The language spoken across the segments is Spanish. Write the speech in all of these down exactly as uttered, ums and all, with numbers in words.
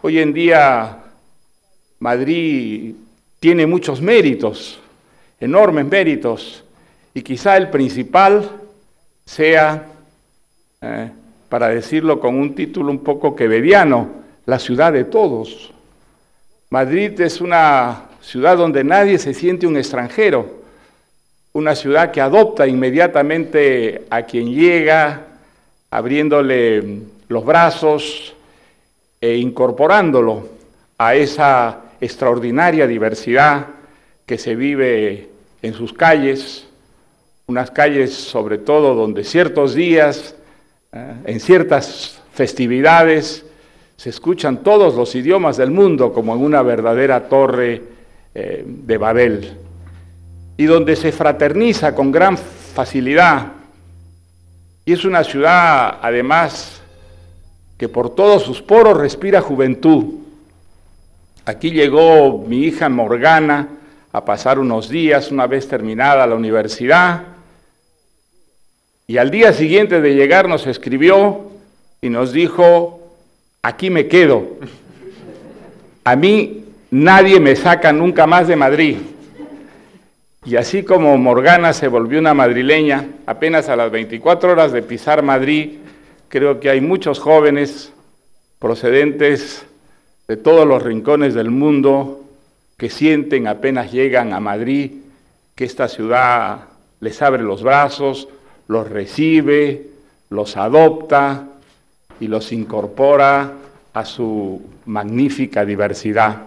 Hoy en día Madrid tiene muchos méritos, enormes méritos, y quizá el principal sea, eh, para decirlo con un título un poco quevediano, la ciudad de todos. Madrid es una ciudad donde nadie se siente un extranjero, una ciudad que adopta inmediatamente a quien llega, abriéndole los brazos e incorporándolo a esa extraordinaria diversidad que se vive en sus calles, unas calles sobre todo donde ciertos días, eh, en ciertas festividades, se escuchan todos los idiomas del mundo como en una verdadera torre eh, de Babel, y donde se fraterniza con gran facilidad. Y es una ciudad, además, que por todos sus poros respira juventud. Aquí llegó mi hija Morgana a pasar unos días una vez terminada la universidad, y al día siguiente de llegar nos escribió y nos dijo: aquí me quedo, a mí nadie me saca nunca más de Madrid. Y así como Morgana se volvió una madrileña, apenas a las veinticuatro horas de pisar Madrid, creo que hay muchos jóvenes procedentes de todos los rincones del mundo que sienten apenas llegan a Madrid que esta ciudad les abre los brazos, los recibe, los adopta y los incorpora a su magnífica diversidad.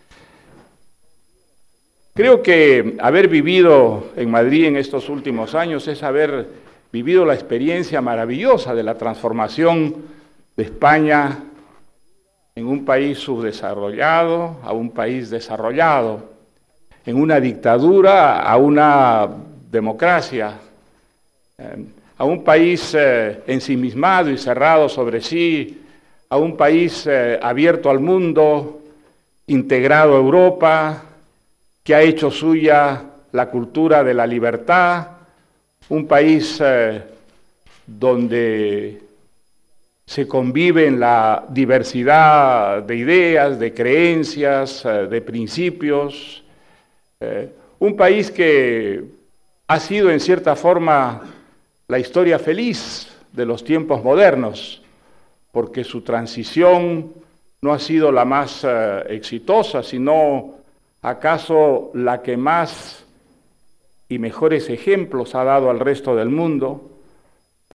Creo que haber vivido en Madrid en estos últimos años es haber vivido la experiencia maravillosa de la transformación de España en un país subdesarrollado a un país desarrollado, en una dictadura a una democracia, eh, a un país eh, ensimismado y cerrado sobre sí, a un país eh, abierto al mundo, integrado a Europa, que ha hecho suya la cultura de la libertad, un país eh, donde se convive en la diversidad de ideas, de creencias, eh, de principios, eh, un país que ha sido en cierta forma la historia feliz de los tiempos modernos, porque su transición no ha sido la más eh, exitosa, sino acaso la que más y mejores ejemplos ha dado al resto del mundo,